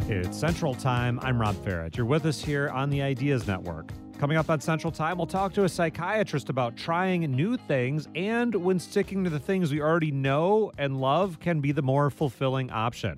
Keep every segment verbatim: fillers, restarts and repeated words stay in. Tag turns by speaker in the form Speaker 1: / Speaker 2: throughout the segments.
Speaker 1: It's Central Time. I'm Rob Farrett. You're with us here on the Ideas Network. Coming up on Central Time, we'll talk to a psychiatrist about trying new things and when sticking to the things we already know and love can be the more fulfilling option.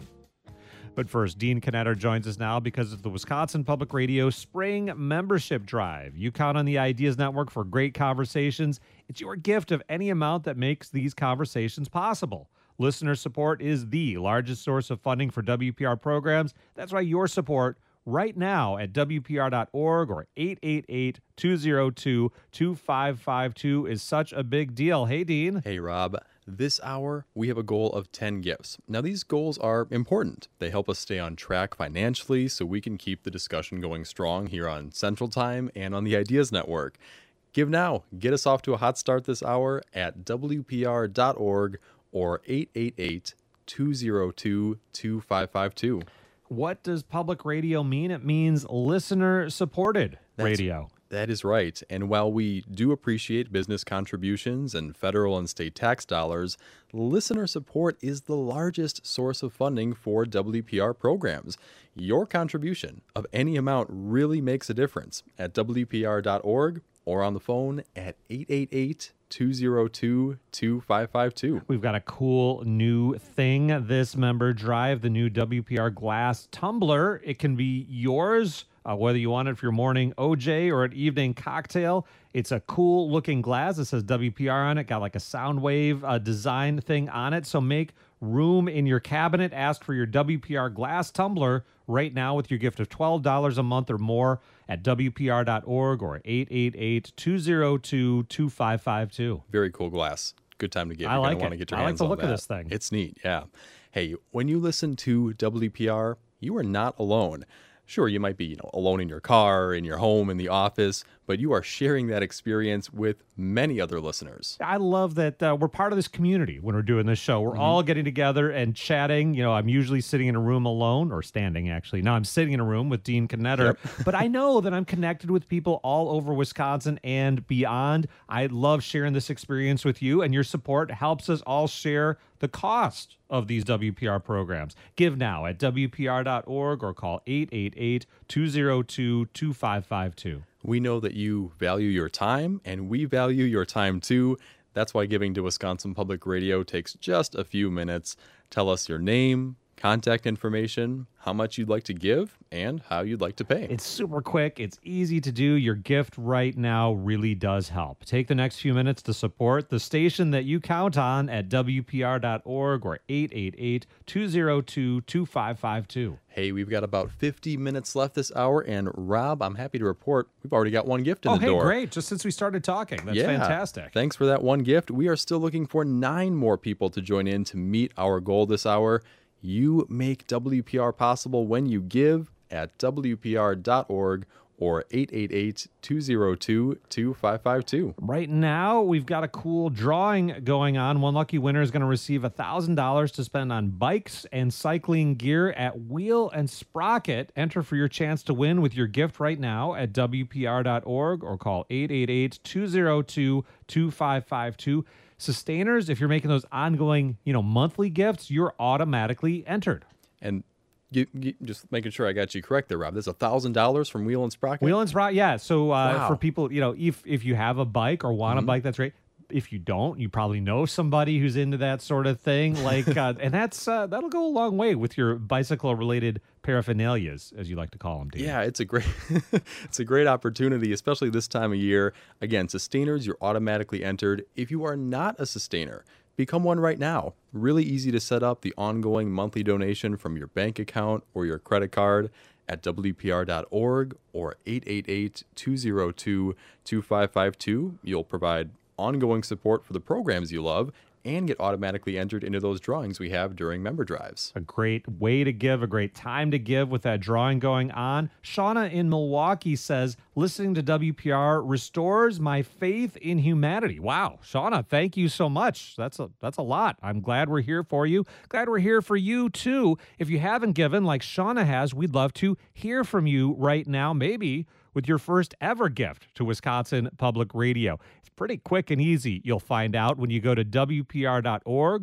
Speaker 1: But first, Dean Knetter joins us now because of the Wisconsin Public Radio Spring Membership Drive. You count on the Ideas Network for great conversations. It's your gift of any amount that makes these conversations possible. Listener support is the largest source of funding for W P R programs. That's why your support right now at W P R dot org or eight eight eight, two oh two, two five five two is such a big deal. Hey, Dean.
Speaker 2: Hey, Rob. This hour, we have a goal of ten gifts. Now, these goals are important. They help us stay on track financially so we can keep the discussion going strong here on Central Time and on the Ideas Network. Give now. Get us off to a hot start this hour at W P R dot org or eight eight eight, two oh two, two five five two.
Speaker 1: What does public radio mean? It means listener-supported
Speaker 2: That's,
Speaker 1: radio.
Speaker 2: That is right. And while we do appreciate business contributions and federal and state tax dollars, listener support is the largest source of funding for W P R programs. Your contribution of any amount really makes a difference at W P R dot org or on the phone at eight eight eight, two oh two, two five five two.
Speaker 1: We've got a cool new thing, this member drive, the new W P R glass tumbler. It can be yours, uh, whether you want it for your morning O J or an evening cocktail. It's a cool looking glass. It says W P R on it. Got like a sound wave uh, design thing on it. So make room in your cabinet. Ask for your W P R glass tumbler right now with your gift of twelve dollars a month or more at W P R dot org or eight eight eight, two oh two, two five five two.
Speaker 2: Very cool glass. Good time to get.
Speaker 1: I
Speaker 2: You're
Speaker 1: like
Speaker 2: gonna want to
Speaker 1: it.
Speaker 2: get your
Speaker 1: I like
Speaker 2: hands
Speaker 1: the
Speaker 2: on
Speaker 1: look of
Speaker 2: that.
Speaker 1: this thing.
Speaker 2: It's neat, yeah. Hey, when you listen to W P R, you are not alone. Sure, you might be, you know, alone in your car, in your home, in the office, but you are sharing that experience with many other listeners.
Speaker 1: I love that uh, we're part of this community when we're doing this show. We're
Speaker 2: Mm-hmm.
Speaker 1: all getting together and chatting. You know, I'm usually sitting in a room alone or standing, actually. Now I'm sitting in a room with Dean Knetter,
Speaker 2: Yep.
Speaker 1: but I know that I'm connected with people all over Wisconsin and beyond. I love sharing this experience with you, and your support helps us all share the cost of these W P R programs. Give now at W P R dot org or call eight eight eight, two oh two, two five five two.
Speaker 2: We know that you value your time, and we value your time too. That's why giving to Wisconsin Public Radio takes just a few minutes. Tell us your name, contact information, how much you'd like to give, and how you'd like to pay.
Speaker 1: It's super quick. It's easy to do. Your gift right now really does help. Take the next few minutes to support the station that you count on at W P R dot org or eight eight eight, two oh two, two five five two.
Speaker 2: Hey, we've got about fifty minutes left this hour, and Rob, I'm happy to report we've already got one gift in
Speaker 1: Oh,
Speaker 2: the
Speaker 1: hey,
Speaker 2: door.
Speaker 1: great. Just since we started talking. That's
Speaker 2: Yeah.
Speaker 1: fantastic.
Speaker 2: Thanks for that one gift. We are still looking for nine more people to join in to meet our goal this hour. You make W P R possible when you give at W P R dot org or eight eight eight, two oh two, two five five two.
Speaker 1: Right now, we've got a cool drawing going on. One lucky winner is going to receive one thousand dollars to spend on bikes and cycling gear at Wheel and Sprocket. Enter for your chance to win with your gift right now at W P R dot org or call eight eight eight, two oh two, two five five two. Sustainers, if you're making those ongoing, you know, monthly gifts, you're automatically entered.
Speaker 2: And you, you, just making sure I got you correct there, Rob. There's one thousand dollars from Wheel and Sprocket?
Speaker 1: Wheel and Sprocket, yeah. So uh,
Speaker 2: Wow.
Speaker 1: for people, you know, if if you have a bike or want a bike, that's great. If you don't, you probably know somebody who's into that sort of thing. Like, uh, and that's uh, that'll go a long way with your bicycle-related paraphernalias, as you like to call them, Dean.
Speaker 2: Yeah, it's a great it's a great opportunity, especially this time of year. Again, sustainers, you're automatically entered. If you are not a sustainer, become one right now. Really easy to set up the ongoing monthly donation from your bank account or your credit card at W P R dot org or eight eight eight, two oh two, two five five two. You'll provide ongoing support for the programs you love and get automatically entered into those drawings we have during member drives.
Speaker 1: A great way to give, a great time to give with that drawing going on. Shauna in Milwaukee says, listening to W P R restores my faith in humanity. Wow. Shauna, thank you so much. That's a that's a lot. I'm glad we're here for you. Glad we're here for you, too. If you haven't given like Shauna has, we'd love to hear from you right now, maybe with your first ever gift to Wisconsin Public Radio. It's pretty quick and easy. You'll find out when you go to W P R dot org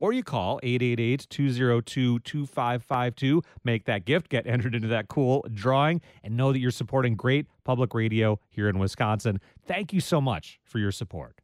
Speaker 1: or you call eight eight eight, two zero two, two five five two. Make that gift, get entered into that cool drawing, and know that you're supporting great public radio here in Wisconsin. Thank you so much for your support.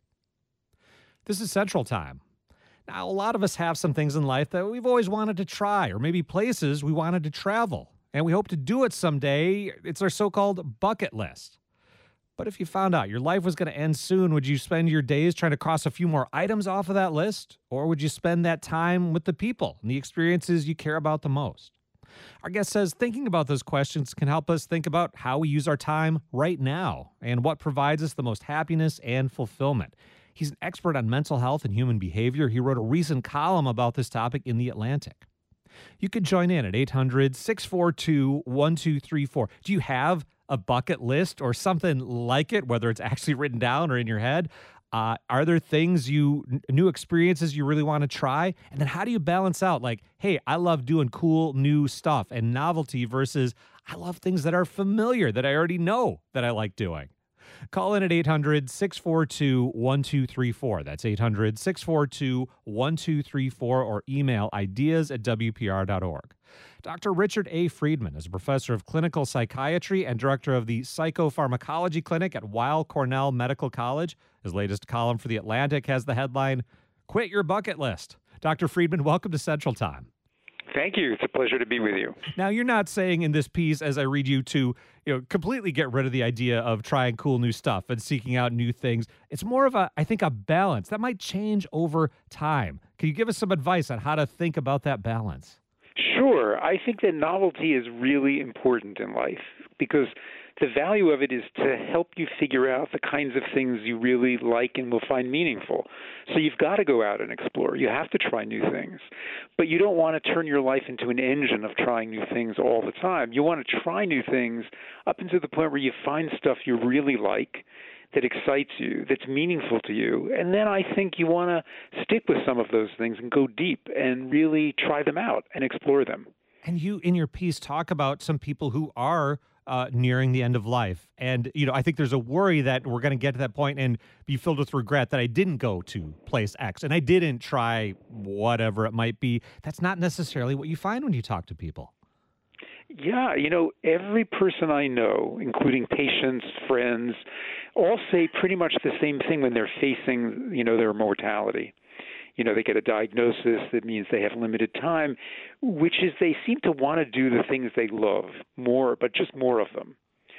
Speaker 1: This is Central Time. Now, a lot of us have some things in life that we've always wanted to try, or maybe places we wanted to travel, and we hope to do it someday. It's our so-called bucket list. But if you found out your life was going to end soon, would you spend your days trying to cross a few more items off of that list? Or would you spend that time with the people and the experiences you care about the most? Our guest says thinking about those questions can help us think about how we use our time right now and what provides us the most happiness and fulfillment. He's an expert on mental health and human behavior. He wrote a recent column about this topic in The Atlantic. You could join in at eight hundred, six four two, one two three four. Do you have a bucket list or something like it, whether it's actually written down or in your head? Uh, are there things you, n- new experiences you really want to try? And then how do you balance out like, hey, I love doing cool new stuff and novelty versus I love things that are familiar that I already know that I like doing? Call in at eight hundred, six four two, one two three four. That's eight hundred, six four two, one two three four or email ideas at w p r dot org. Doctor Richard A. Friedman is a professor of clinical psychiatry and director of the psychopharmacology clinic at Weill Cornell Medical College. His latest column for The Atlantic has the headline, Quit Your Bucket List. Doctor Friedman, welcome to Central Time.
Speaker 3: Thank you. It's a pleasure to be with you.
Speaker 1: Now, you're not saying in this piece, as I read you, to you know completely get rid of the idea of trying cool new stuff and seeking out new things. It's more of a, I think, a balance that might change over time. Can you give us some advice on how to think about that balance?
Speaker 3: Sure. I think that novelty is really important in life because the value of it is to help you figure out the kinds of things you really like and will find meaningful. So you've got to go out and explore. You have to try new things. But you don't want to turn your life into an engine of trying new things all the time. You want to try new things up until the point where you find stuff you really like, that excites you, that's meaningful to you. And then I think you want to stick with some of those things and go deep and really try them out and explore them.
Speaker 1: And you, in your piece, talk about some people who are uh, nearing the end of life. And, you know, I think there's a worry that we're going to get to that point and be filled with regret that I didn't go to place X and I didn't try whatever it might be. That's not necessarily what you find when you talk to people.
Speaker 3: Yeah, you know, every person I know, including patients, friends, all say pretty much the same thing when they're facing, you know, their mortality. You know, they get a diagnosis that means they have limited time, which is they seem to want to do the things they love more, but just more of them.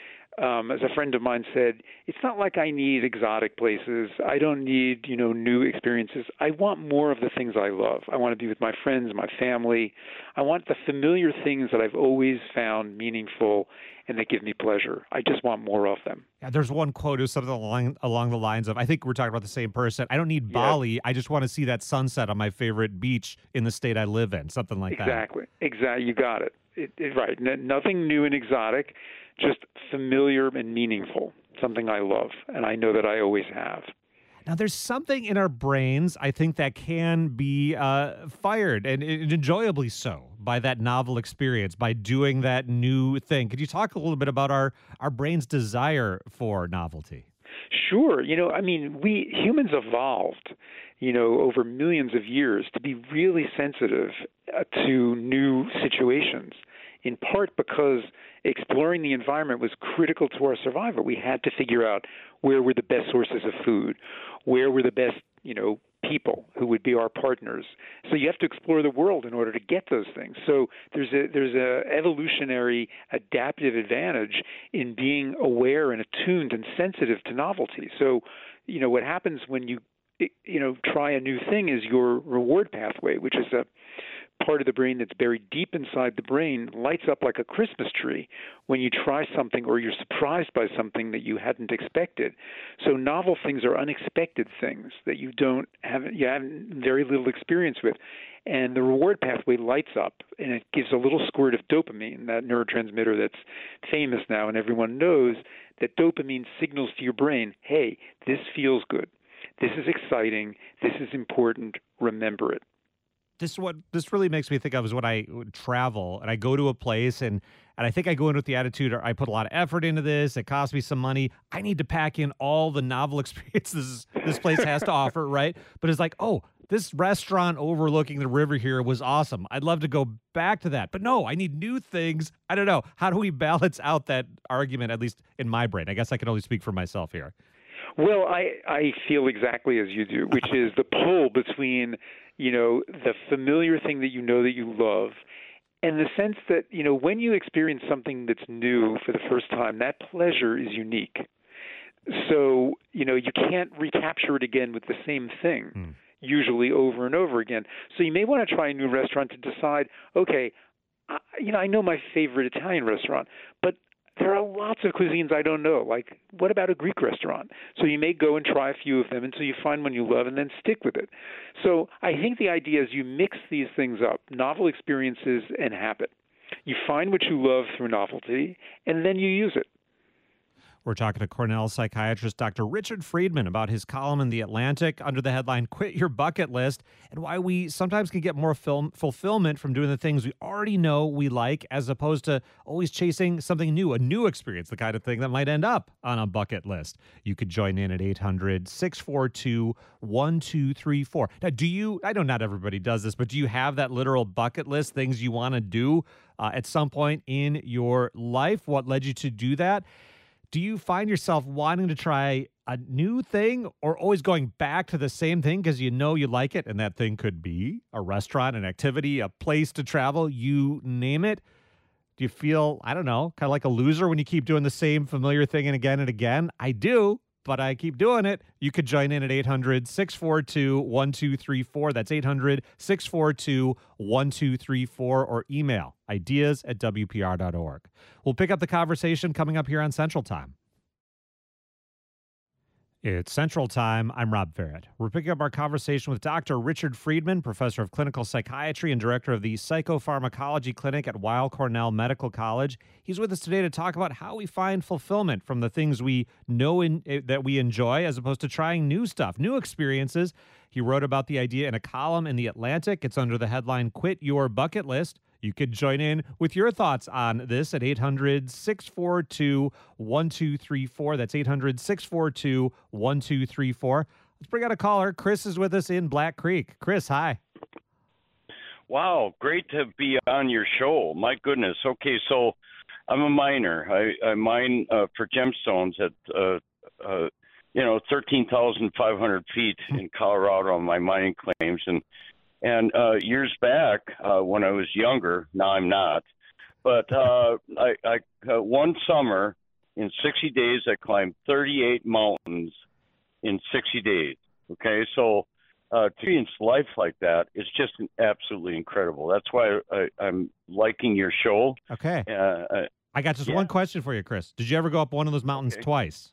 Speaker 3: Um, as a friend of mine said, it's not like I need exotic places. I don't need, you know, new experiences. I want more of the things I love. I want to be with my friends, my family. I want the familiar things that I've always found meaningful and that give me pleasure. I just want more of them.
Speaker 1: Yeah, there's one quote, it was something along, along the lines of, I think we're talking about the same person. I don't need
Speaker 3: Yeah.
Speaker 1: Bali. I just want to see that sunset on my favorite beach in the state I live in, something like
Speaker 3: Exactly.
Speaker 1: that.
Speaker 3: Exactly. You got it. It, it right. N- nothing new and exotic, just familiar and meaningful, something I love, and I know that I always have.
Speaker 1: Now, there's something in our brains, I think, that can be uh, fired, and, and enjoyably so, by that novel experience, by doing that new thing. Could you talk a little bit about our, our brain's desire for novelty?
Speaker 3: Sure. You know, I mean, we humans evolved, you know, over millions of years to be really sensitive uh, to new situations, in part because exploring the environment was critical to our survival. We had to figure out where were the best sources of food, where were the best, you know, people who would be our partners. So you have to explore the world in order to get those things. So there's a there's a evolutionary adaptive advantage in being aware and attuned and sensitive to novelty. So, you know, what happens when you you know try a new thing is your reward pathway, which is a part of the brain that's buried deep inside the brain, lights up like a Christmas tree when you try something or you're surprised by something that you hadn't expected. So novel things are unexpected things that you don't have, you have very little experience with. And the reward pathway lights up, and it gives a little squirt of dopamine, that neurotransmitter that's famous now, and everyone knows that dopamine signals to your brain, hey, this feels good. This is exciting. This is important. Remember it.
Speaker 1: This what this really makes me think of is when I travel and I go to a place and and I think I go in with the attitude, or I put a lot of effort into this. It costs me some money. I need to pack in all the novel experiences this place has to offer, right? But it's like, oh, this restaurant overlooking the river here was awesome. I'd love to go back to that. But no, I need new things. I don't know. How do we balance out that argument, at least in my brain? I guess I can only speak for myself here.
Speaker 3: Well, I, I feel exactly as you do, which is the pull between, you know, the familiar thing that you know that you love and the sense that, you know, when you experience something that's new for the first time, that pleasure is unique. So, you know, you can't recapture it again with the same thing, mm. usually over and over again. So you may want to try a new restaurant to decide, okay, I, you know, I know my favorite Italian restaurant, but there are lots of cuisines I don't know. Like, what about a Greek restaurant? So you may go and try a few of them until you find one you love and then stick with it. So I think the idea is you mix these things up, novel experiences and habit. You find what you love through novelty, and then you use it.
Speaker 1: We're talking to Cornell psychiatrist Doctor Richard Friedman about his column in The Atlantic under the headline, Quit Your Bucket List, and why we sometimes can get more film fulfillment from doing the things we already know we like as opposed to always chasing something new, a new experience, the kind of thing that might end up on a bucket list. You could join in at eight hundred, six four two, one two three four. Now, do you, I know not everybody does this, but do you have that literal bucket list, things you want to do uh, at some point in your life? What led you to do that? Do you find yourself wanting to try a new thing or always going back to the same thing because you know you like it, and that thing could be a restaurant, an activity, a place to travel, you name it? Do you feel, I don't know, kind of like a loser when you keep doing the same familiar thing and again and again? I do, but I keep doing it. You could join in at eight hundred, six four two, one two three four. That's eight hundred, six four two, one two three four, or email ideas at W P R dot org. We'll pick up the conversation coming up here on Central Time. It's Central Time. I'm Rob Farrett. We're picking up our conversation with Doctor Richard Friedman, professor of clinical psychiatry and director of the psychopharmacology clinic at Weill Cornell Medical College. He's with us today to talk about how we find fulfillment from the things we know in, uh, that we enjoy as opposed to trying new stuff, new experiences. He wrote about the idea in a column in The Atlantic. It's under the headline, Quit Your Bucket List. You could join in with your thoughts on this at eight hundred, six four two, one two three four. That's eight hundred, six four two, one two three four. Let's bring out a caller. Chris is with us in Black Creek. Chris, hi.
Speaker 4: Wow, great to be on your show. My goodness. Okay, so I'm a miner. I, I mine uh, for gemstones at, uh, uh, you know, thirteen thousand five hundred feet in Colorado on my mining claims. And And uh, years back, uh, when I was younger, now I'm not, but uh, I, I uh, one summer in sixty days, I climbed thirty-eight mountains in sixty days. Okay, so uh, to experience life like that is just absolutely incredible. That's why I, I'm liking your show.
Speaker 1: Okay.
Speaker 4: Uh,
Speaker 1: I got just
Speaker 4: yeah.
Speaker 1: one question for you, Chris. Did you ever go up one of those mountains
Speaker 4: Okay.
Speaker 1: twice?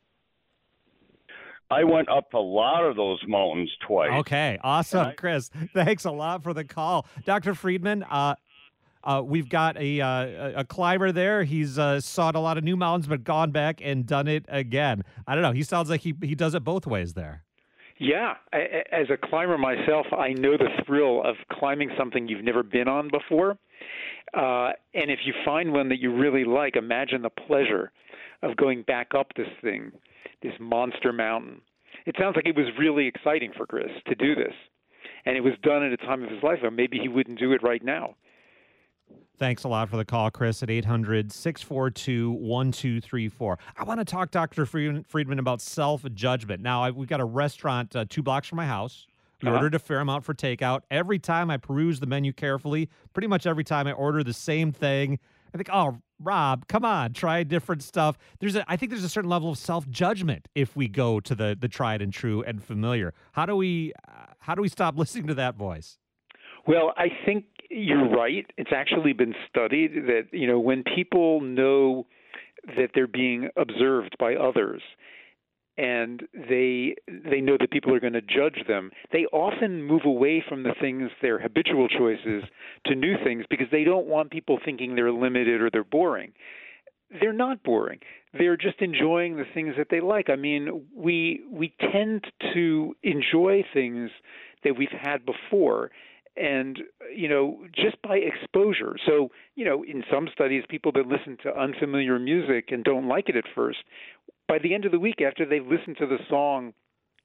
Speaker 4: I went up a lot of those mountains twice.
Speaker 1: Okay, awesome,
Speaker 4: I,
Speaker 1: Chris. Thanks a lot for the call. Doctor Friedman, uh, uh, we've got a, uh, a climber there. He's uh, sought a lot of new mountains, but gone back and done it again. I don't know. He sounds like he, he does it both ways there.
Speaker 3: Yeah. I, as a climber myself, I know the thrill of climbing something you've never been on before. Uh, and if you find one that you really like, imagine the pleasure of going back up this thing, this monster mountain. It sounds like it was really exciting for Chris to do this. And it was done at a time of his life, or maybe he wouldn't do it right now.
Speaker 1: Thanks a lot for the call, Chris, at eight hundred, six four two, one two three four. I want to talk, Doctor Friedman, about self-judgment. Now, I, we've got a restaurant uh, two blocks from my house. We
Speaker 3: Uh-huh.
Speaker 1: ordered a fair amount for takeout. Every time I peruse the menu carefully, pretty much every time I order the same thing, I think, oh, Rob, come on, try different stuff. There's a, I think there's a certain level of self-judgment if we go to the the tried and true and familiar. How do we uh, how do we stop listening to that voice?
Speaker 3: Well, I think you're right. It's actually been studied that, you know, when people know that they're being observed by others and they they know that people are going to judge them, they often move away from the things, their habitual choices, to new things because they don't want people thinking they're limited or they're boring. They're not boring. They're just enjoying the things that they like. I mean, we we tend to enjoy things that we've had before. And, you know, just by exposure. So, you know, in some studies, people that listen to unfamiliar music and don't like it at first, by the end of the week, after they've listened to the song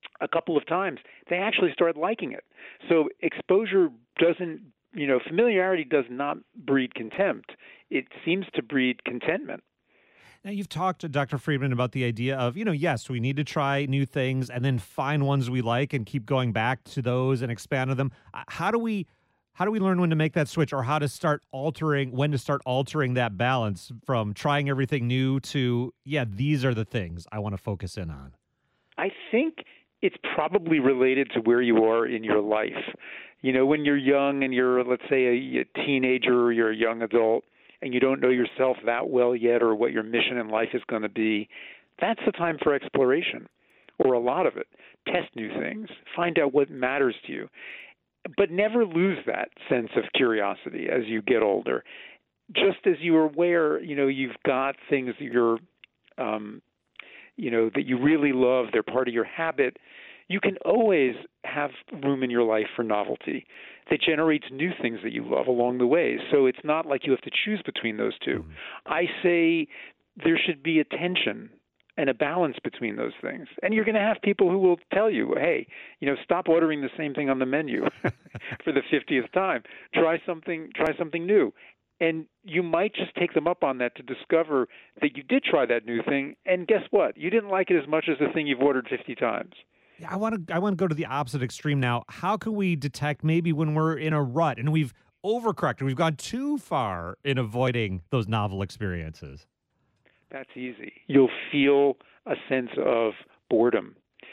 Speaker 3: a couple of times, they actually start liking it. So exposure doesn't, you know, familiarity does not breed contempt. It seems to breed contentment.
Speaker 1: Now, you've talked to Doctor Friedman about the idea of, you know, yes, we need to try new things and then find ones we like and keep going back to those and expand on them. Uh, How do we how do we learn when to make that switch, or how to start altering, when to start altering that balance from trying everything new to, yeah, these are the things I want to focus in on?
Speaker 3: I think it's probably related to where you are in your life. You know, when you're young and you're, let's say, a, a teenager or you're a young adult, and you don't know yourself that well yet or what your mission in life is going to be, that's the time for exploration, or a lot of it. Test new things. Find out what matters to you. But never lose that sense of curiosity as you get older. Just as you are aware, you know, you've got things that you're, um, you know, that you really love, they're part of your habit, you can always have room in your life for novelty that generates new things that you love along the way. So it's not like you have to choose between those two. Mm-hmm. I say there should be a tension and a balance between those things. And you're going to have people who will tell you, hey, you know, stop ordering the same thing on the menu for the fiftieth time. Try something, try something new. And you might just take them up on that to discover that you did try that new thing, and guess what? You didn't like it as much as the thing you've ordered fifty times.
Speaker 1: Yeah, I want to I want to go to the opposite extreme now. How can we detect maybe when we're in a rut and we've overcorrected, we've gone too far in avoiding those novel experiences?
Speaker 3: That's easy. You'll feel a sense of boredom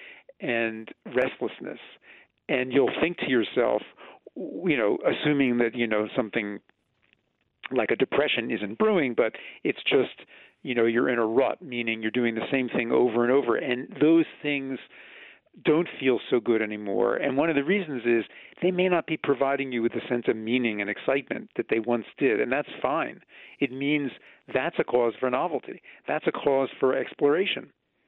Speaker 3: and restlessness, and you'll think to yourself, you know, assuming that, you know, something like a depression isn't brewing, but it's just, you know, you're in a rut, meaning you're doing the same thing over and over, and those things don't feel so good anymore. And one of the reasons is they may not be providing you with a sense of meaning and excitement that they once did, and that's fine. It means that's a cause for novelty. That's a cause for exploration.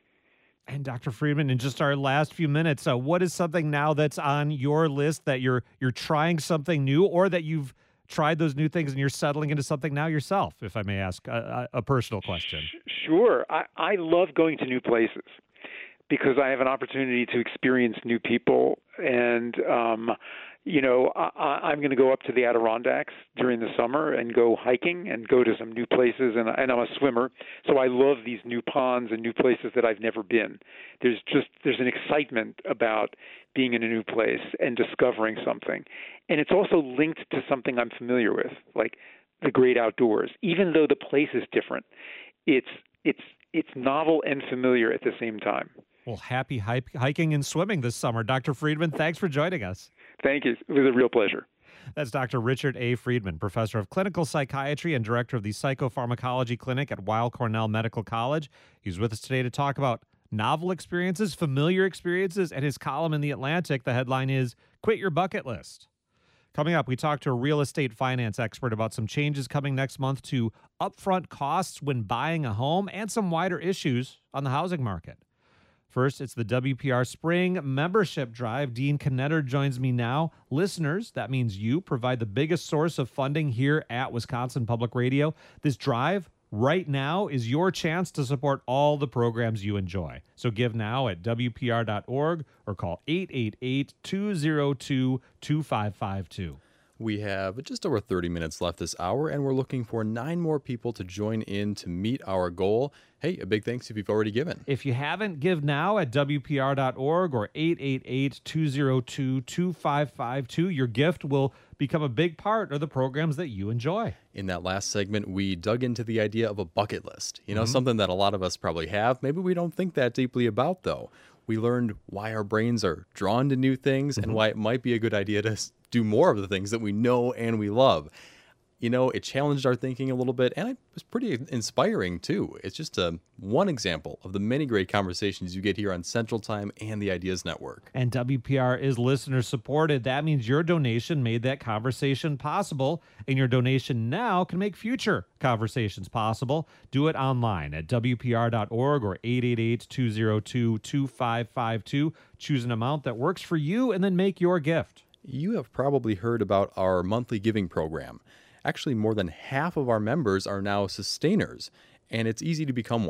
Speaker 1: And Doctor Friedman, in just our last few minutes, uh, what is something now that's on your list that you're you're trying something new, or that you've tried those new things and you're settling into something now yourself, if I may ask a, a personal question?
Speaker 3: Sure. I, I love going to new places, because I have an opportunity to experience new people. And, um, you know, I, I'm going to go up to the Adirondacks during the summer and go hiking and go to some new places. And, and I'm a swimmer, so I love these new ponds and new places that I've never been. There's just, there's an excitement about being in a new place and discovering something. And it's also linked to something I'm familiar with, like the great outdoors. Even though the place is different, it's, it's, it's novel and familiar at the same time.
Speaker 1: Well, happy hiking and swimming this summer. Doctor Friedman, thanks for joining us.
Speaker 3: Thank you. It was a real pleasure.
Speaker 1: That's Doctor Richard A. Friedman, professor of clinical psychiatry and director of the psychopharmacology clinic at Weill Cornell Medical College. He's with us today to talk about novel experiences, familiar experiences, and his column in The Atlantic. The headline is Quit Your Bucket List. Coming up, we talk to a real estate finance expert about some changes coming next month to upfront costs when buying a home and some wider issues on the housing market. First, it's the W P R Spring Membership Drive. Dean Knetter joins me now. Listeners, that means you, provide the biggest source of funding here at Wisconsin Public Radio. This drive right now is your chance to support all the programs you enjoy. So give now at W P R dot org or call eight eight eight, two oh two, two five five two.
Speaker 2: We have just over thirty minutes left this hour, and we're looking for nine more people to join in to meet our goal. Hey, a big thanks if you've already given.
Speaker 1: If you haven't, give now at W P R dot org or eight eight eight, two oh two, two five five two. Your gift will become a big part of the programs that you enjoy.
Speaker 2: In that last segment, we dug into the idea of a bucket list. You know,
Speaker 1: Mm-hmm.
Speaker 2: something that a lot of us probably have. Maybe we don't think that deeply about, though. We learned why our brains are drawn to new things and why it might be a good idea to s- do more of the things that we know and we love. You know, it challenged our thinking a little bit, and it was pretty inspiring, too. It's just a, one example of the many great conversations you get here on Central Time and the Ideas Network.
Speaker 1: And W P R is listener supported. That means your donation made that conversation possible, and your donation now can make future conversations possible. Do it online at W P R dot org or eight eight eight, two oh two, two five five two. Choose an amount that works for you and then make your gift.
Speaker 2: You have probably heard about our monthly giving program. Actually, more than half of our members are now sustainers, and it's easy to become one.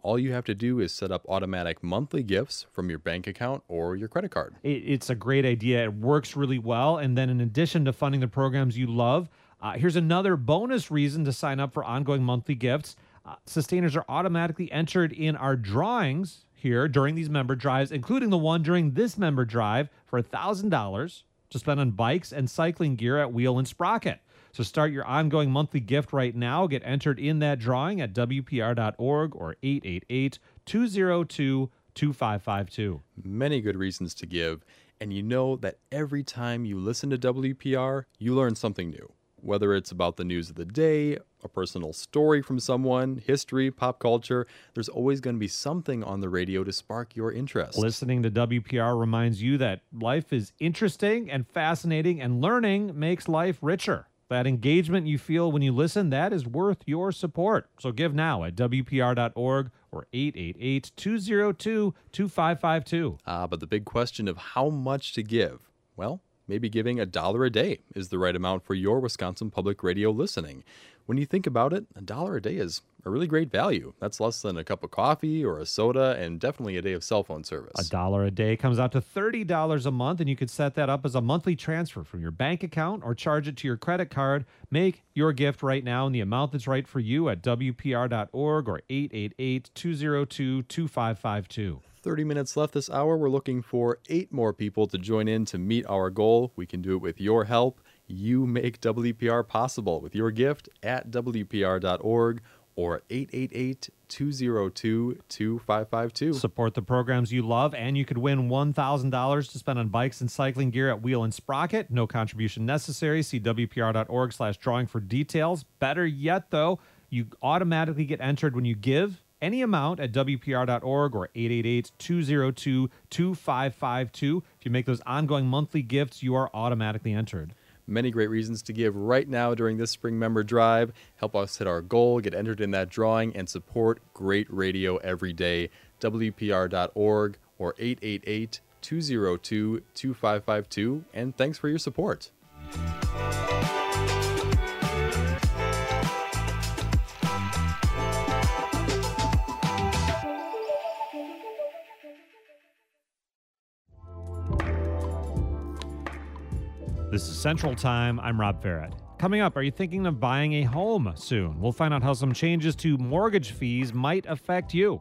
Speaker 2: All you have to do is set up automatic monthly gifts from your bank account or your credit card.
Speaker 1: It, it's a great idea. It works really well. And then in addition to funding the programs you love, uh, here's another bonus reason to sign up for ongoing monthly gifts. Uh, sustainers are automatically entered in our drawings here during these member drives, including the one during this member drive for one thousand dollars to spend on bikes and cycling gear at Wheel and Sprocket. So start your ongoing monthly gift right now. Get entered in that drawing at W P R dot org or eight eight eight, two oh two, two five five two.
Speaker 2: Many good reasons to give, and you know that every time you listen to W P R, you learn something new. Whether it's about the news of the day, a personal story from someone, history, pop culture, there's always going to be something on the radio to spark your interest.
Speaker 1: Listening to W P R reminds you that life is interesting and fascinating, and learning makes life richer. That engagement you feel when you listen, that is worth your support. So give now at W P R dot org or eight eight eight, two oh two, two five five two.
Speaker 2: Ah, but the big question of how much to give, well, maybe giving a dollar a day is the right amount for your Wisconsin Public Radio listening. When you think about it, a dollar a day is a really great value. That's less than a cup of coffee or a soda, and definitely a day of cell phone service.
Speaker 1: A dollar a day comes out to thirty dollars a month, and you could set that up as a monthly transfer from your bank account or charge it to your credit card. Make your gift right now in the amount that's right for you at W P R dot org or eight eight eight, two oh two, two five five two.
Speaker 2: thirty minutes left this hour. We're looking for eight more people to join in to meet our goal. We can do it with your help. You make W P R possible with your gift at W P R dot org or eight eight eight, two oh two, two five five two.
Speaker 1: Support the programs you love, and you could win one thousand dollars to spend on bikes and cycling gear at Wheel and Sprocket. No contribution necessary. See W P R dot org slash drawing for details. Better yet, though, you automatically get entered when you give any amount at W P R dot org or eight eight eight, two oh two, two five five two. If you make those ongoing monthly gifts, you are automatically entered.
Speaker 2: Many great reasons to give right now during this spring member drive. Help us hit our goal, get entered in that drawing, and support great radio every day. W P R dot org or eight eight eight, two oh two, two five five two. And thanks for your support.
Speaker 1: This is Central Time. I'm Rob Farrett. Coming up, are you thinking of buying a home soon? We'll find out how some changes to mortgage fees might affect you.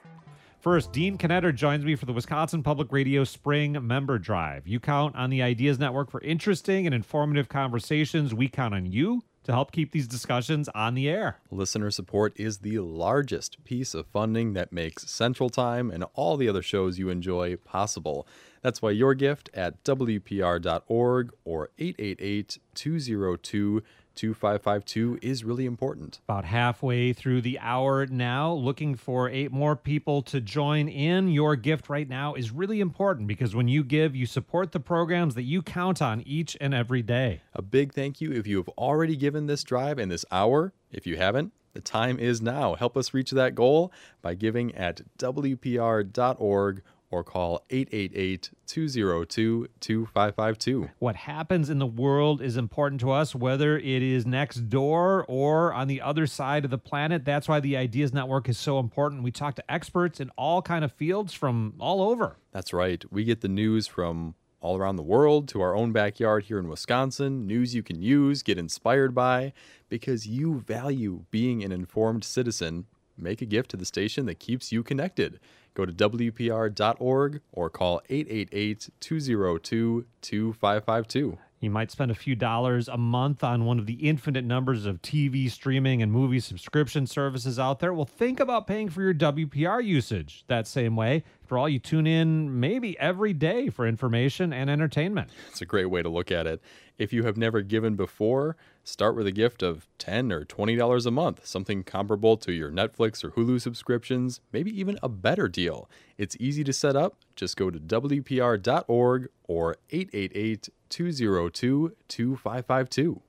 Speaker 1: First, Dean Knetter joins me for the Wisconsin Public Radio Spring Member Drive. You count on the Ideas Network for interesting and informative conversations. We count on you to help keep these discussions on the air.
Speaker 2: Listener support is the largest piece of funding that makes Central Time and all the other shows you enjoy possible. That's why your gift at W P R dot org or eight eight eight, two oh two, two five five two is really important.
Speaker 1: About halfway through the hour now, looking for eight more people to join in. Your gift right now is really important because when you give, you support the programs that you count on each and every day.
Speaker 2: A big thank you if you have already given this drive in this hour. If you haven't, the time is now. Help us reach that goal by giving at W P R dot org or call eight eight eight, two oh two, two five five two.
Speaker 1: What happens in the world is important to us, whether it is next door or on the other side of the planet. That's why the Ideas Network is so important. We talk to experts in all kind of fields from all over.
Speaker 2: That's right. We get the news from all around the world to our own backyard here in Wisconsin, news you can use, get inspired by, because you value being an informed citizen. Make a gift to the station that keeps you connected. Go to W P R dot org or call eight eight eight, two oh two, two five five two.
Speaker 1: You might spend a few dollars a month on one of the infinite numbers of T V streaming and movie subscription services out there. Well, think about paying for your W P R usage that same way. For all, you tune in maybe every day for information and entertainment.
Speaker 2: It's a great way to look at it. If you have never given before, start with a gift of ten dollars or twenty dollars a month, something comparable to your Netflix or Hulu subscriptions, maybe even a better deal. It's easy to set up. Just go to W P R dot org or eight eight eight, two oh two, two five five two.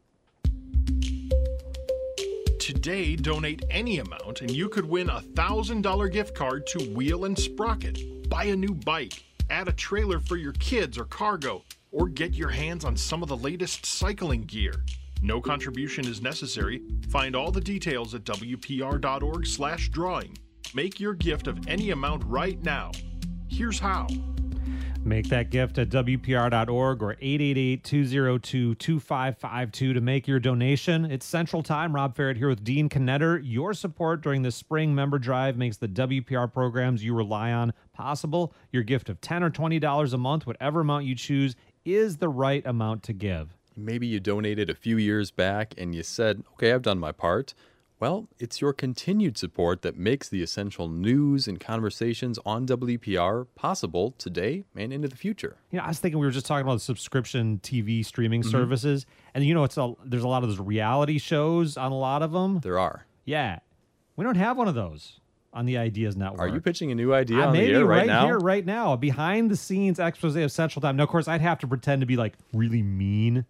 Speaker 5: Today, donate any amount and you could win a one thousand dollars gift card to Wheel and Sprocket. Buy a new bike, add a trailer for your kids or cargo, or get your hands on some of the latest cycling gear. No contribution is necessary. Find all the details at W P R dot org slash drawing. Make your gift of any amount right now. Here's how.
Speaker 1: Make that gift at W P R dot org or eight eight eight, two oh two, two five five two to make your donation. It's Central Time. Rob Ferret here with Dean Knetter. Your support during the spring member drive makes the W P R programs you rely on possible. Your gift of ten dollars or twenty dollars a month, whatever amount you choose, is the right amount to give.
Speaker 2: Maybe you donated a few years back and you said, okay, I've done my part. Well, it's your continued support that makes the essential news and conversations on W P R possible today and into the future.
Speaker 1: You know, I was thinking we were just talking about subscription T V streaming mm-hmm. services, and you know, it's a, there's a lot of those reality shows on a lot of them.
Speaker 2: There are.
Speaker 1: Yeah. We don't have one of those on the Ideas Network.
Speaker 2: Are you pitching a new idea
Speaker 1: uh,
Speaker 2: on
Speaker 1: maybe
Speaker 2: the air right,
Speaker 1: right
Speaker 2: now?
Speaker 1: here, right now, a behind-the-scenes expose of Central Time. Now, of course, I'd have to pretend to be, like, really mean.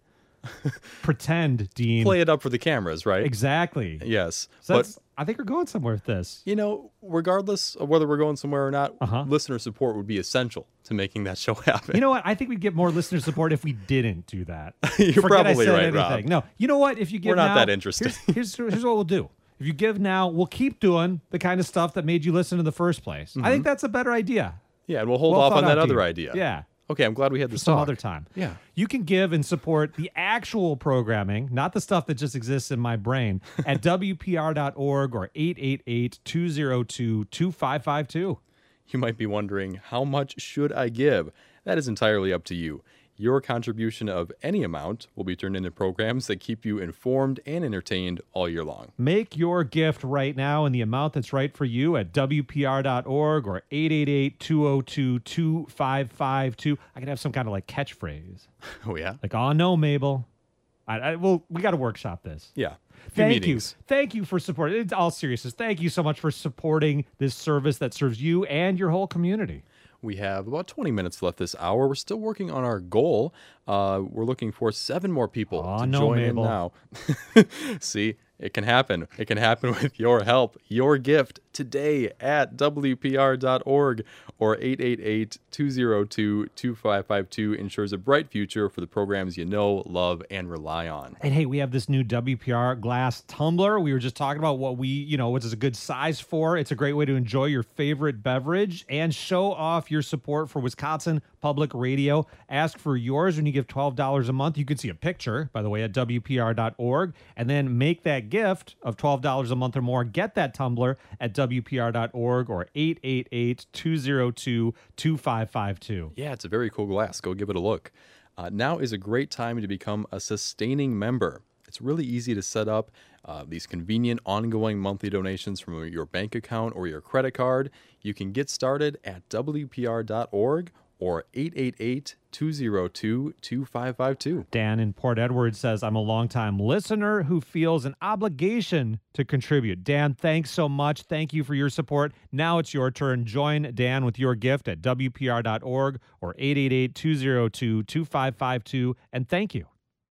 Speaker 1: Pretend, Dean.
Speaker 2: Play it up for the cameras, right?
Speaker 1: Exactly.
Speaker 2: Yes.
Speaker 1: So
Speaker 2: but
Speaker 1: I think we're going somewhere with this.
Speaker 2: You know, regardless of whether we're going somewhere or not,
Speaker 1: uh-huh.
Speaker 2: listener support would be essential to making that show happen.
Speaker 1: You know what? I think we'd get more listener support if we didn't do that.
Speaker 2: You're
Speaker 1: Forget
Speaker 2: probably
Speaker 1: I said
Speaker 2: right,
Speaker 1: anything.
Speaker 2: Rob.
Speaker 1: No. You know what? If you give
Speaker 2: We're not
Speaker 1: now,
Speaker 2: that interested.
Speaker 1: Here's, here's, here's what we'll do. If you give now, we'll keep doing the kind of stuff that made you listen in the first place. Mm-hmm. I think that's a better idea.
Speaker 2: Yeah, and we'll hold
Speaker 1: well
Speaker 2: off on that
Speaker 1: out,
Speaker 2: other
Speaker 1: Dean.
Speaker 2: idea.
Speaker 1: Yeah.
Speaker 2: Okay, I'm glad we had this
Speaker 1: some
Speaker 2: talk.
Speaker 1: other time.
Speaker 2: Yeah.
Speaker 1: You can give and support the actual programming, not the stuff that just exists in my brain, at W P R dot org or eight eight eight, two oh two, two five five two.
Speaker 2: You might be wondering, how much should I give? That is entirely up to you. Your contribution of any amount will be turned into programs that keep you informed and entertained all year long.
Speaker 1: Make your gift right now in the amount that's right for you at W P R dot org or eight eight eight, two oh two, two five five two. I could have some kind of like catchphrase.
Speaker 2: Oh, yeah?
Speaker 1: Like, oh, no, Mabel. I, I, well, we got to workshop this.
Speaker 2: Yeah.
Speaker 1: Thank
Speaker 2: meetings.
Speaker 1: you. Thank you for supporting. In all seriousness, thank you so much for supporting this service that serves you and your whole community.
Speaker 2: We have about twenty minutes left this hour. We're still working on our goal. Uh, we're looking for seven more people
Speaker 1: oh,
Speaker 2: to
Speaker 1: no,
Speaker 2: join
Speaker 1: Mabel.
Speaker 2: in now. See, it can happen. It can happen with your help. Your gift today at W P R dot org or eight eight eight, two oh two, two five five two ensures a bright future for the programs you know, love, and rely on.
Speaker 1: And hey, we have this new W P R glass tumbler. We were just talking about what we, you know, what is a good size for. It's a great way to enjoy your favorite beverage and show off your support for Wisconsin Public Radio. Ask for yours when you give twelve dollars a month. You can see a picture, by the way, at W P R dot org, and then make that gift of twelve dollars a month or more. Get that tumbler at W P R dot org or eight eight eight, two oh two, two five five two.
Speaker 2: Yeah, it's a very cool glass. Go give it a look. Uh, now is a great time to become a sustaining member. It's really easy to set up uh, these convenient ongoing monthly donations from your bank account or your credit card. You can get started at W P R dot org or eight eight eight, two oh two, two five five two.
Speaker 1: Dan in Port Edward says, I'm a longtime listener who feels an obligation to contribute. Dan, thanks so much. Thank you for your support. Now it's your turn. Join Dan with your gift at W P R dot org or eight eight eight, two oh two, two five five two, and thank you.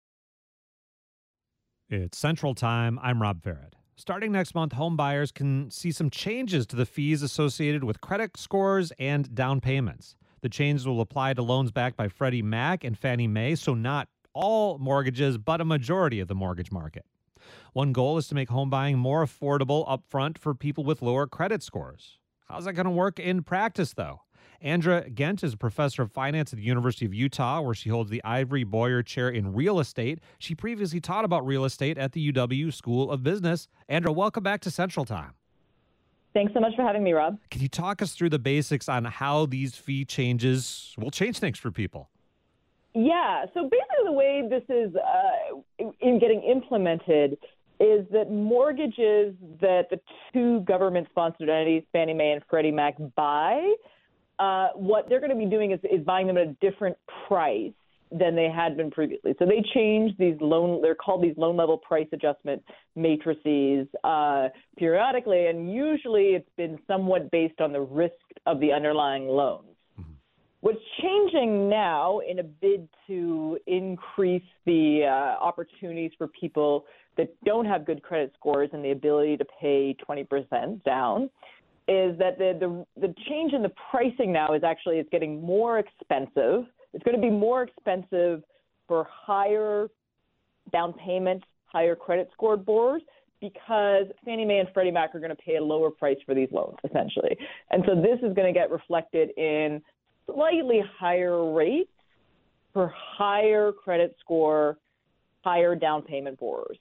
Speaker 1: It's Central Time. I'm Rob Ferret. Starting next month, home buyers can see some changes to the fees associated with credit scores and down payments. The changes will apply to loans backed by Freddie Mac and Fannie Mae, so not all mortgages, but a majority of the mortgage market. One goal is to make home buying more affordable upfront for people with lower credit scores. How's that going to work in practice, though? Andra Gent is a professor of finance at the University of Utah, where she holds the Ivory Boyer Chair in Real Estate. She previously taught about real estate at the U W School of Business. Andra, welcome back to Central Time.
Speaker 6: Thanks so much for having me, Rob.
Speaker 1: Can you talk us through the basics on how these fee changes will change things for people?
Speaker 6: Yeah, so basically the way this is uh, in getting implemented is that mortgages that the two government-sponsored entities, Fannie Mae and Freddie Mac, buy, uh, what they're going to be doing is, is buying them at a different price than they had been previously. So they changed these loan, they're called these loan level price adjustment matrices uh, periodically, and usually it's been somewhat based on the risk of the underlying loans. Mm-hmm. What's changing now in a bid to increase the uh, opportunities for people that don't have good credit scores and the ability to pay twenty percent down is that the, the, the change in the pricing now is actually it's getting more expensive. It's going to be more expensive for higher down payment, higher credit scored borrowers because Fannie Mae and Freddie Mac are going to pay a lower price for these loans, essentially. And so this is going to get reflected in slightly higher rates for higher credit score, higher down payment borrowers.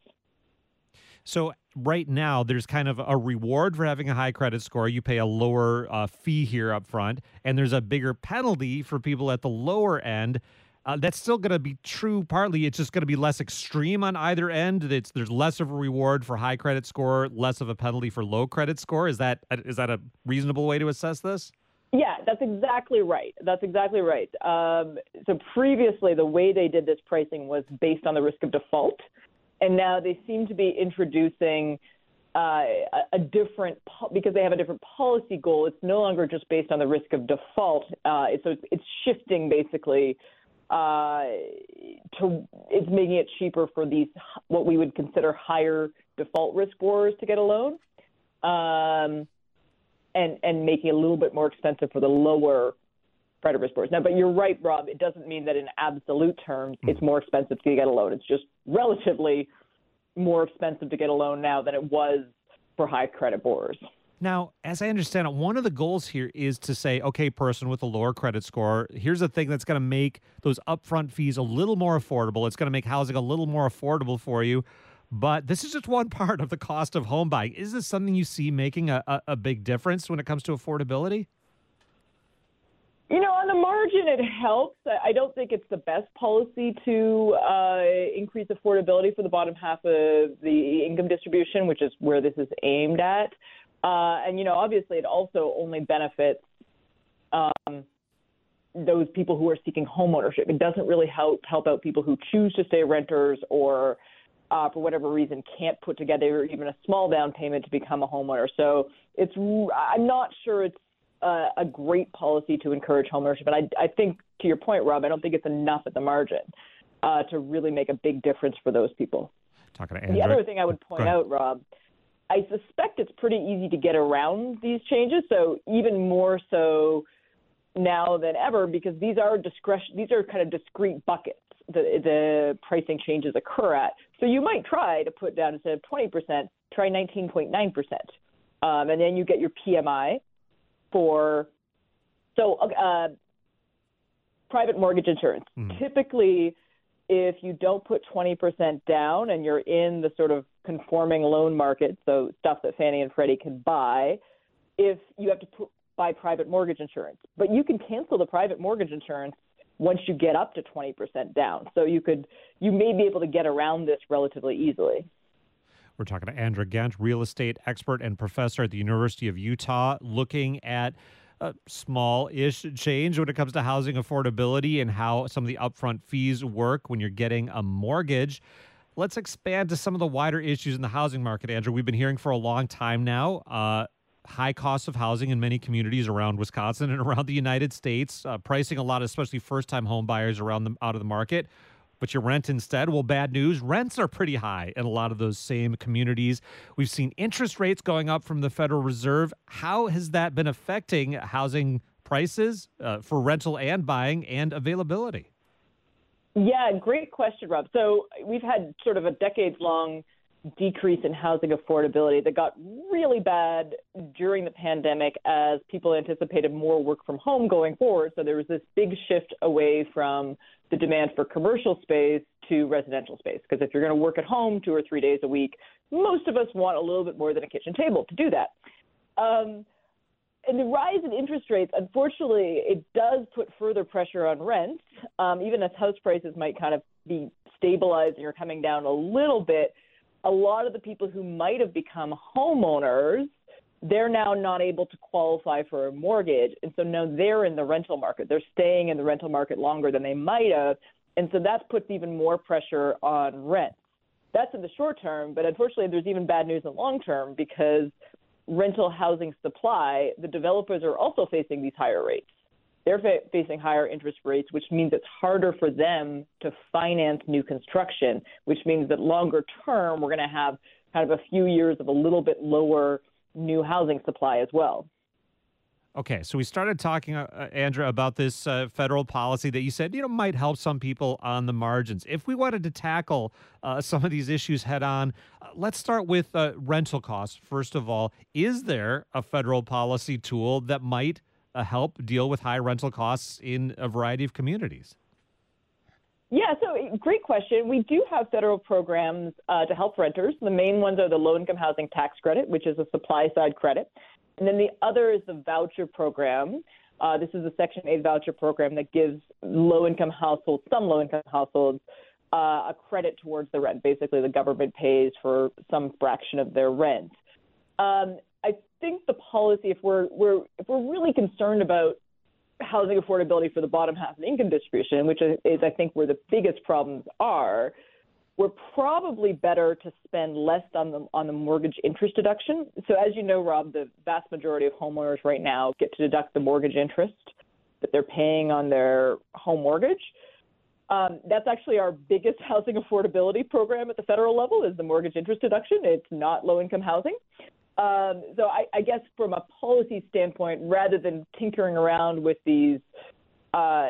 Speaker 1: So right now, there's kind of a reward for having a high credit score. You pay a lower uh, fee here up front, and there's a bigger penalty for people at the lower end. Uh, that's still going to be true partly. It's just going to be less extreme on either end. It's, there's less of a reward for high credit score, less of a penalty for low credit score. Is that is that a reasonable way to assess this?
Speaker 6: Yeah, that's exactly right. That's exactly right. Um, so previously, the way they did this pricing was based on the risk of default. And now they seem to be introducing uh, a, a different, because they have a different policy goal. It's no longer just based on the risk of default. Uh, so it's, it's shifting basically uh, to, it's making it cheaper for these, what we would consider higher default risk borrowers to get a loan, um, and, and making it a little bit more expensive for the lower credit risk borrowers. Now, but you're right, Rob. It doesn't mean that in absolute terms it's more expensive to get a loan. It's just relatively more expensive to get a loan now than it was for high credit borrowers.
Speaker 1: Now, as I understand it, one of the goals here is to say, okay, person with a lower credit score, here's a thing that's going to make those upfront fees a little more affordable. It's going to make housing a little more affordable for you. But this is just one part of the cost of home buying. Is this something you see making a, a, a big difference when it comes to affordability?
Speaker 6: You know, on the margin, it helps. I don't think it's the best policy to uh, increase affordability for the bottom half of the income distribution, which is where this is aimed at. Uh, and, you know, obviously it also only benefits um, those people who are seeking home ownership. It doesn't really help help out people who choose to stay renters or, uh, for whatever reason, can't put together even a small down payment to become a homeowner. So it's I'm not sure it's Uh, a great policy to encourage homeownership. But I, I think, to your point, Rob, I don't think it's enough at the margin uh, to really make a big difference for those people.
Speaker 1: Talking to Andrew.
Speaker 6: The other thing I would point out, Rob, I suspect it's pretty easy to get around these changes. So even more so now than ever, because these are discretion, these are kind of discrete buckets that the pricing changes occur at. So you might try to put down, instead of twenty percent, try nineteen point nine percent. Um, and then you get your P M I. For so uh, private mortgage insurance. Mm-hmm. Typically, if you don't put twenty percent down and you're in the sort of conforming loan market, so stuff that Fannie and Freddie can buy, if you have to put, buy private mortgage insurance. But you can cancel the private mortgage insurance once you get up to twenty percent down. So you could you may be able to get around this relatively easily.
Speaker 1: We're talking to Andra Ghent, real estate expert and professor at the University of Utah, looking at a small-ish change when it comes to housing affordability and how some of the upfront fees work when you're getting a mortgage. Let's expand to some of the wider issues in the housing market, Andra. We've been hearing for a long time now, uh, high costs of housing in many communities around Wisconsin and around the United States, uh, pricing a lot, especially first-time home buyers around the, out of the market. But you rent instead. Well, bad news. Rents are pretty high in a lot of those same communities. We've seen interest rates going up from the Federal Reserve. How has that been affecting housing prices uh, for rental and buying and availability?
Speaker 6: Yeah, great question, Rob. So we've had sort of a decades-long decrease in housing affordability that got really bad during the pandemic as people anticipated more work from home going forward. So there was this big shift away from the demand for commercial space to residential space. Because if you're going to work at home two or three days a week, most of us want a little bit more than a kitchen table to do that. Um, and the rise in interest rates, unfortunately, it does put further pressure on rents, um, even as house prices might kind of be stabilizing or coming down a little bit. A lot of the people who might have become homeowners, they're now not able to qualify for a mortgage. And so now they're in the rental market. They're staying in the rental market longer than they might have. And so that puts even more pressure on rents. That's in the short term, but unfortunately there's even bad news in the long term because rental housing supply, the developers are also facing these higher rates. They're fa- facing higher interest rates, which means it's harder for them to finance new construction, which means that longer term, we're going to have kind of a few years of a little bit lower new housing supply as well.
Speaker 1: Okay, so we started talking, uh, Andrea, about this uh, federal policy that you said, you know, might help some people on the margins. If we wanted to tackle uh, some of these issues head on, uh, let's start with uh, rental costs. First of all, is there a federal policy tool that might uh, help deal with high rental costs in a variety of communities?
Speaker 6: Yeah, so great question. We do have federal programs uh, to help renters. The main ones are the low-income housing tax credit, which is a supply-side credit. And then the other is the voucher program. Uh, this is the Section eight voucher program that gives low-income households, some low-income households, uh, a credit towards the rent. Basically, the government pays for some fraction of their rent. Um, I think the policy, if we're, we're if we're really concerned about housing affordability for the bottom half of the income distribution, which is, I think, where the biggest problems are, we're probably better to spend less on the on the mortgage interest deduction. So as you know, Rob, the vast majority of homeowners right now get to deduct the mortgage interest that they're paying on their home mortgage. Um, that's actually our biggest housing affordability program at the federal level is the mortgage interest deduction. It's not low-income housing. Um, so I, I guess from a policy standpoint, rather than tinkering around with these, uh,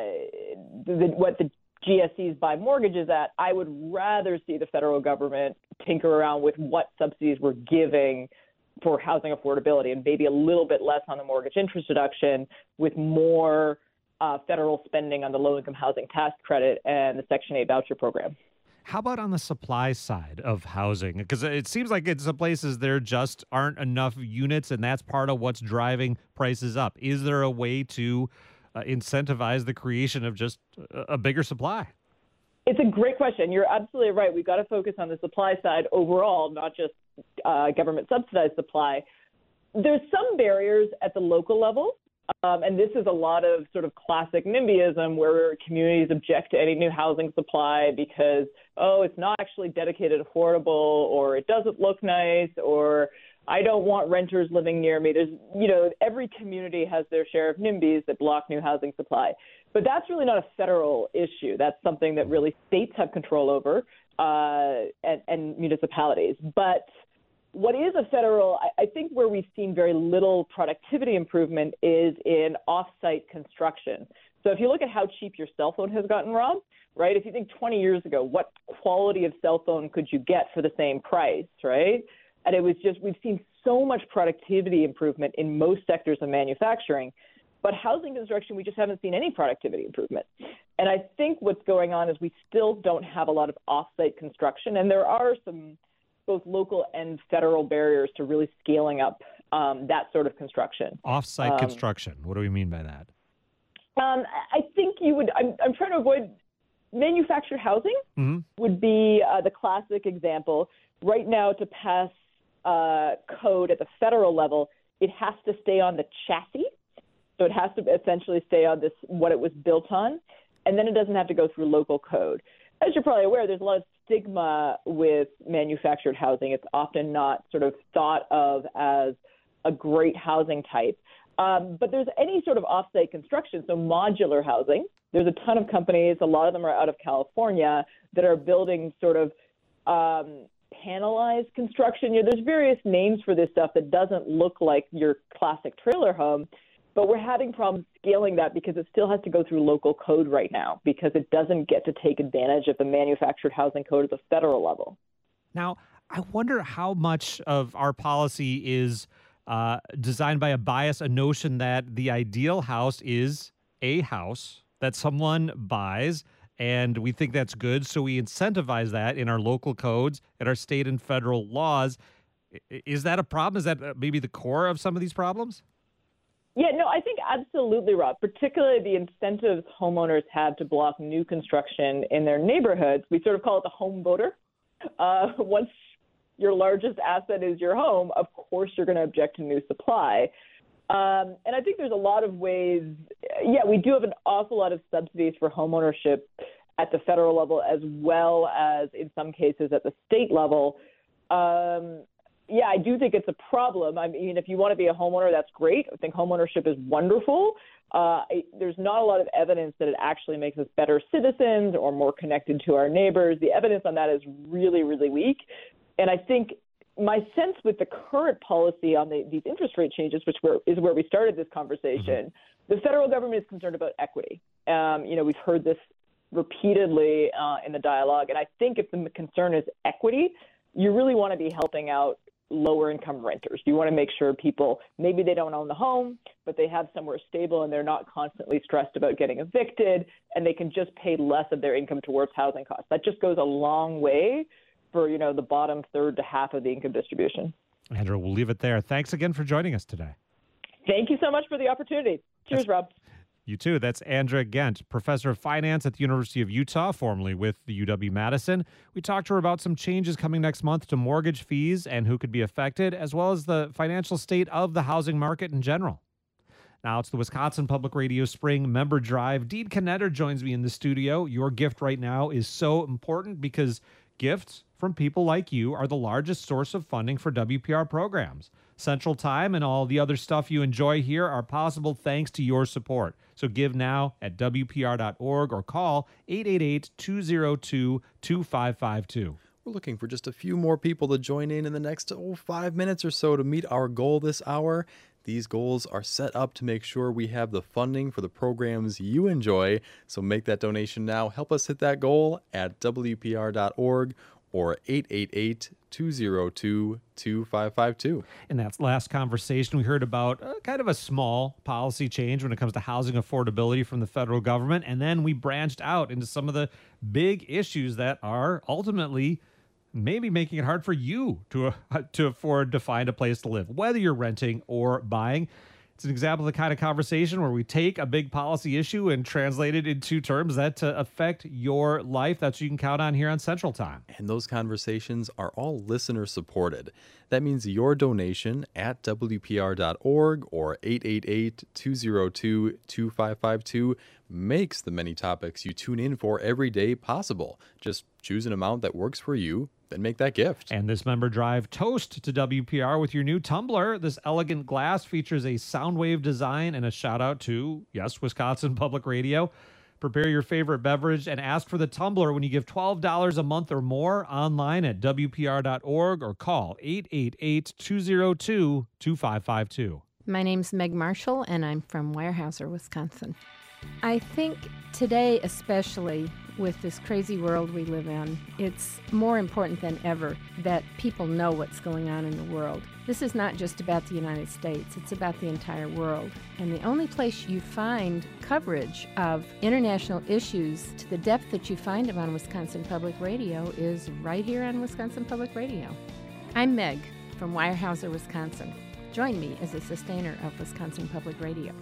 Speaker 6: the, what the G S Cs buy mortgages at, I would rather see the federal government tinker around with what subsidies we're giving for housing affordability and maybe a little bit less on the mortgage interest deduction with more uh, federal spending on the low-income housing tax credit and the Section eight voucher program.
Speaker 1: How about on the supply side of housing? Because it seems like in some places there just aren't enough units, and that's part of what's driving prices up. Is there a way to uh, incentivize the creation of just a, a bigger supply?
Speaker 6: It's a great question. You're absolutely right. We've got to focus on the supply side overall, not just uh, government subsidized supply. There's some barriers at the local level. Um, and this is a lot of sort of classic NIMBYism where communities object to any new housing supply because, oh, it's not actually dedicated affordable, or it doesn't look nice, or I don't want renters living near me. There's, you know, every community has their share of NIMBYs that block new housing supply. But that's really not a federal issue. That's something that really states have control over uh, and, and municipalities. But what is a federal, I, I think where we've seen very little productivity improvement is in off-site construction. So if you look at how cheap your cell phone has gotten, Rob, right? If you think twenty years ago, what quality of cell phone could you get for the same price, right? And it was just, we've seen so much productivity improvement in most sectors of manufacturing. But housing construction, we just haven't seen any productivity improvement. And I think what's going on is we still don't have a lot of off-site construction. And there are some both local and federal barriers to really scaling up um, that sort of construction.
Speaker 1: Off-site
Speaker 6: um,
Speaker 1: construction. What do we mean by that?
Speaker 6: Um, I think you would, I'm, I'm trying to avoid manufactured housing
Speaker 1: mm-hmm.
Speaker 6: would be uh, the classic example. Right now, to pass uh, code at the federal level, it has to stay on the chassis. So it has to essentially stay on this, what it was built on, and then it doesn't have to go through local code. As you're probably aware, there's a lot of stigma with manufactured housing. It's often not sort of thought of as a great housing type. Um, but there's any sort of off-site construction, so modular housing. There's a ton of companies, a lot of them are out of California, that are building sort of um, panelized construction. You know, there's various names for this stuff that doesn't look like your classic trailer home. But we're having problems scaling that because it still has to go through local code right now because it doesn't get to take advantage of the manufactured housing code at the federal level.
Speaker 1: Now, I wonder how much of our policy is uh, designed by a bias, a notion that the ideal house is a house that someone buys, and we think that's good, so we incentivize that in our local codes and our state and federal laws. Is that a problem? Is that maybe the core of some of these problems?
Speaker 6: Yeah, no, I think absolutely, Rob, particularly the incentives homeowners have to block new construction in their neighborhoods. We sort of call it the home voter. Uh, once your largest asset is your home, of course you're going to object to new supply. Um, and I think there's a lot of ways, yeah, we do have an awful lot of subsidies for homeownership at the federal level as well as in some cases at the state level. Um, Yeah, I do think it's a problem. I mean, if you want to be a homeowner, that's great. I think homeownership is wonderful. Uh, I, there's not a lot of evidence that it actually makes us better citizens or more connected to our neighbors. The evidence on that is really, really weak. And I think my sense with the current policy on the, these interest rate changes, which were, is where we started this conversation, mm-hmm. the federal government is concerned about equity. Um, you know, we've heard this repeatedly uh, in the dialogue, and I think if the concern is equity, you really want to be helping out lower income renters. You want to make sure people, maybe they don't own the home, but they have somewhere stable and they're not constantly stressed about getting evicted, and they can just pay less of their income towards housing costs. That just goes a long way for, you know, the bottom third to half of the income distribution.
Speaker 1: Andrew, we'll leave it there. Thanks again for joining us today.
Speaker 6: Thank you so much for the opportunity. Cheers,
Speaker 1: That's-
Speaker 6: Rob.
Speaker 1: You too. That's Andrea Gent, professor of finance at the University of Utah, formerly with the U W-Madison. We talked to her about some changes coming next month to mortgage fees and who could be affected, as well as the financial state of the housing market in general. Now it's the Wisconsin Public Radio Spring Member Drive. Dean Knetter joins me in the studio. Your gift right now is so important because gifts from people like you are the largest source of funding for W P R programs. Central Time and all the other stuff you enjoy here are possible thanks to your support. So give now at W P R dot org or call eight eight eight, two zero two, two five five two.
Speaker 2: We're looking for just a few more people to join in in the next oh, five minutes or so to meet our goal this hour. These goals are set up to make sure we have the funding for the programs you enjoy. So make that donation now. Help us hit that goal at W P R dot org or eight eight eight, two zero two, two five five two.
Speaker 1: In that last conversation, we heard about uh, kind of a small policy change when it comes to housing affordability from the federal government. And then we branched out into some of the big issues that are ultimately maybe making it hard for you to, uh, to afford to find a place to live, whether you're renting or buying. It's an example of the kind of conversation where we take a big policy issue and translate it into terms that uh, affect your life. That's what you can count on here on Central Time.
Speaker 2: And those conversations are all listener supported. That means your donation at W P R dot org or eight eight eight, two zero two, two five five two makes the many topics you tune in for every day possible. Just choose an amount that works for you, then make that gift.
Speaker 1: And this member drive toast to W P R with your new tumbler. This elegant glass features a Soundwave design and a shout out to, yes, Wisconsin Public Radio. Prepare your favorite beverage and ask for the tumbler when you give twelve dollars a month or more online at W P R dot org or call eight eight eight, two zero two, two five five two.
Speaker 7: My name's Meg Marshall, and I'm from Weyerhaeuser, Wisconsin. I think today, especially with this crazy world we live in, it's more important than ever that people know what's going on in the world. This is not just about the United States, it's about the entire world. And the only place you find coverage of international issues to the depth that you find them on Wisconsin Public Radio is right here on Wisconsin Public Radio. I'm Meg from Weyerhaeuser, Wisconsin. Join me as a sustainer of Wisconsin Public Radio.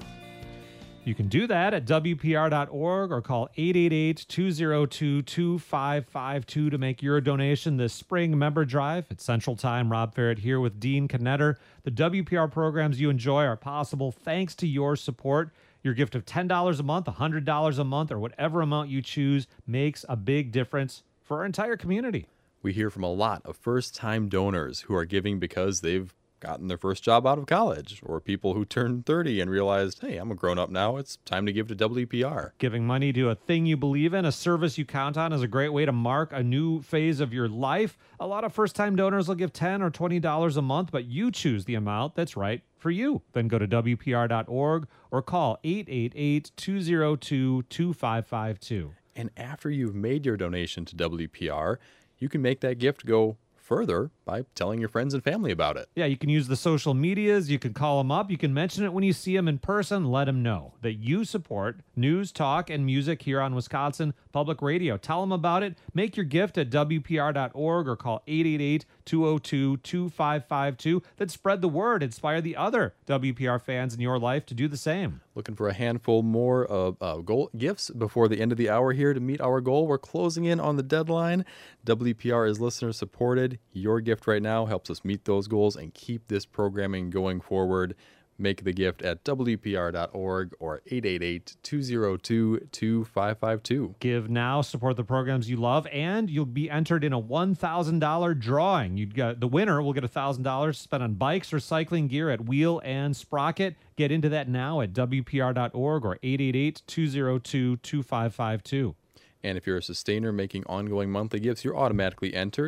Speaker 1: You can do that at W P R dot org or call eight eight eight, two zero two, two five five two to make your donation this spring member drive. At Central Time, Rob Ferret here with Dean Knetter. The W P R programs you enjoy are possible thanks to your support. Your gift of ten dollars a month, one hundred dollars a month, or whatever amount you choose makes a big difference for our entire community.
Speaker 2: We hear from a lot of first-time donors who are giving because they've gotten their first job out of college, or people who turned thirty and realized, hey, I'm a grown-up now, it's time to give to W P R.
Speaker 1: Giving money to a thing you believe in, a service you count on, is a great way to mark a new phase of your life. A lot of first-time donors will give ten dollars or twenty dollars a month, but you choose the amount that's right for you. Then go to W P R dot org or call eight eight eight, two zero two, two five five two.
Speaker 2: And after you've made your donation to W P R, you can make that gift go further by telling your friends and family about it.
Speaker 1: Yeah, you can use the social medias. You can call them up. You can mention it when you see them in person. Let them know that you support news, talk, and music here on Wisconsin Public Radio. Tell them about it. Make your gift at W P R dot org or call eight eight eight, two zero two, two five five two. Then spread the word. Inspire the other W P R fans in your life to do the same.
Speaker 2: Looking for a handful more of uh, goal gifts before the end of the hour here to meet our goal. We're closing in on the deadline. W P R is listener supported. Your gift right now helps us meet those goals and keep this programming going forward. Make the gift at W P R dot org or eight eight eight, two zero two, two five five two.
Speaker 1: Give now, support the programs you love, and you'll be entered in a one thousand dollars drawing. You'd get, the winner will get one thousand dollars spent on bikes or cycling gear at Wheel and Sprocket. Get into that now at W P R dot org or eight eight eight, two zero two, two five five two.
Speaker 2: And if you're a sustainer making ongoing monthly gifts, you're automatically entered.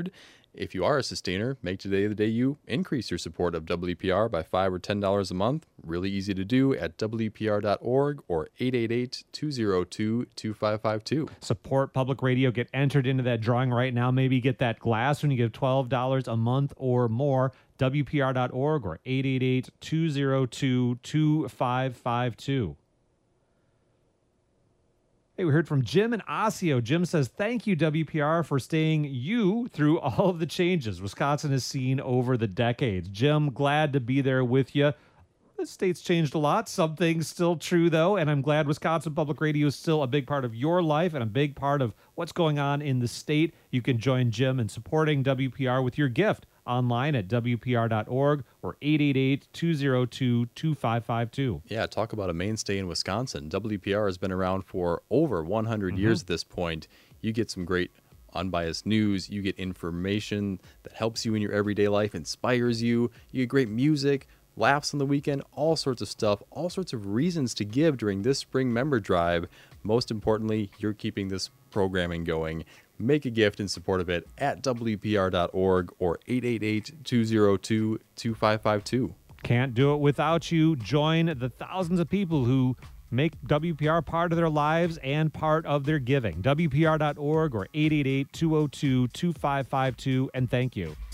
Speaker 2: If you are a sustainer, make today the day you increase your support of W P R by five or ten dollars a month. Really easy to do at W P R dot org or eight eight eight, two oh two, two five five two.
Speaker 1: Support public radio. Get entered into that drawing right now. Maybe get that glass when you give twelve dollars a month or more. W P R dot org or eight eight eight, two oh two, two five five two. Hey, we heard from Jim and Osseo. Jim says, thank you, W P R, for staying you through all of the changes Wisconsin has seen over the decades. Jim, glad to be there with you. The state's changed a lot. Some things still true, though, and I'm glad Wisconsin Public Radio is still a big part of your life and a big part of what's going on in the state. You can join Jim in supporting W P R with your gift online at W P R dot org or eight eight eight, two oh two, two five five two.
Speaker 2: Yeah, talk about a mainstay in Wisconsin. W P R has been around for over one hundred mm-hmm. years at this point. You get some great unbiased news. You get information that helps you in your everyday life, inspires you. You get great music, laughs on the weekend, all sorts of stuff, all sorts of reasons to give during this spring member drive. Most importantly, you're keeping this programming going. Make a gift in support of it at W P R dot org or eight eight eight, two oh two, two five five two.
Speaker 1: Can't do it without you. Join the thousands of people who make W P R part of their lives and part of their giving. W P R dot org or eight eight eight, two oh two, two five five two, and thank you.